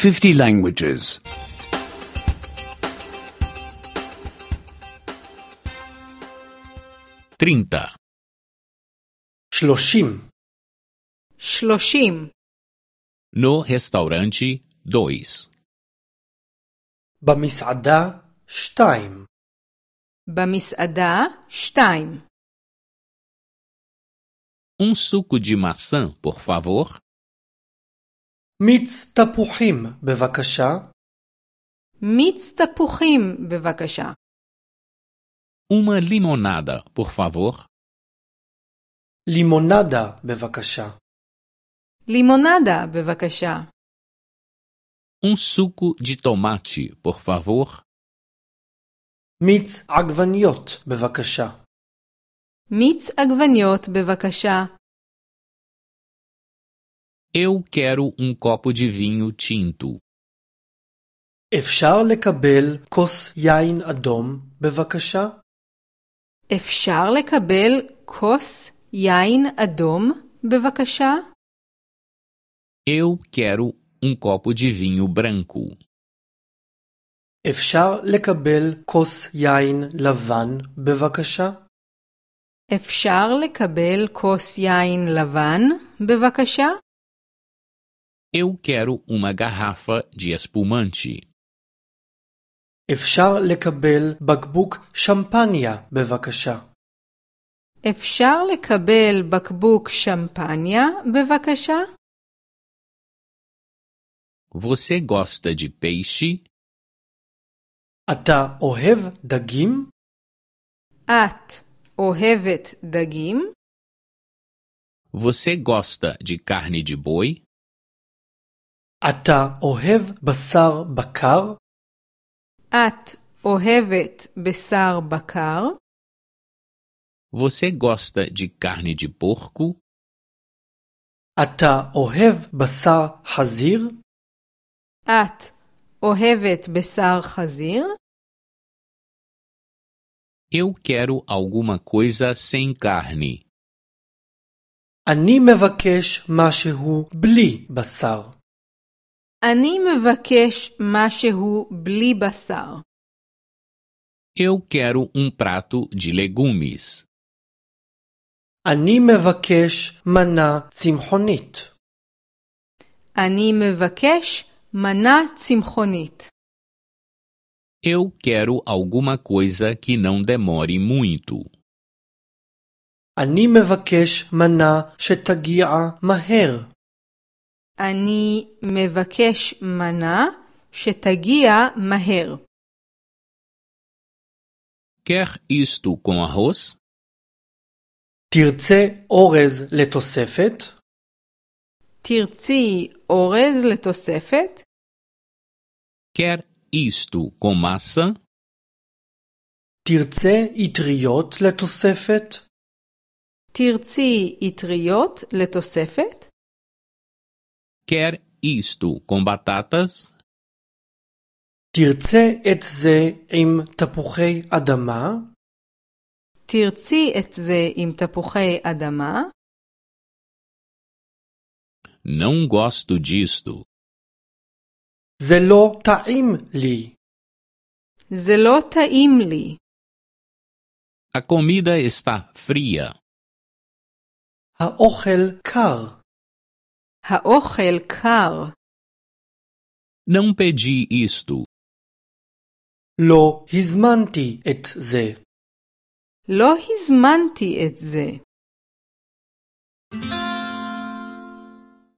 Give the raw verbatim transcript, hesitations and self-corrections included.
fifty languages. trinta. שלושים. שלושים. No restaurante dois. במסעדה שתיים. במסעדה שתיים. Um suco de maçã, por favor. מיץ תפוחים, בבקשה. מיץ תפוחים, בבקשה. Uma limonada, por favor. לימונדה, בבקשה. לימונדה, בבקשה. Um suco de tomate, por favor. מיץ עגבניות, בבקשה. מיץ עגבניות, בבקשה. Eu quero um copo de vinho tinto. אפשר לקבל כוס יין אדום, בבקשה? אפשר לקבל כוס יין אדום, בבקשה? Eu quero um copo de vinho branco. אפשר לקבל כוס יין לבן, בבקשה? אפשר לקבל כוס יין לבן, בבקשה? Eu quero uma garrafa de espumante. אפשר לקבל בקבוק שמפניה, בבקשה. אפשר לקבל בקבוק שמפניה, בבקשה? Você gosta de peixe? אתה אוהב דגים? את אוהבת דגים? Você gosta de carne de boi? אתה אוהב בשר בקר? את אוהבת בשר בקר? Você gosta de carne de porco? אתה אוהב בשר חזיר? את אוהבת בשר חזיר? Eu quero alguma coisa sem carne. אני מבקש משהו בלי בשר. אני מבקש משהו בלי בשר. Eu quero um prato de legumes. אני מבקש מנה צמחונית. אני מבקש מנה צמחונית. Eu quero alguma coisa que não demore muito. אני מבקש מנה שתגיע מהר. אני מבקש מנה שתגיע מהר. Quer isto com arroz? תרצה אורז לתוספת? תרצי אורז לתוספת? Quer isto com massa? תרצה אטריות לתוספת? תרצי אטריות לתוספת? Quer isto com batatas? תרצה את זה עם תפוחי אדמה? תרצי את זה עם תפוחי אדמה? Não gosto disto. זה לא טעים לי. זה לא טעים לי. A comida está fria. האוכל קר. האוכל קר. Não pedi isto. לא הזמנתי את זה. לא הזמנתי את זה.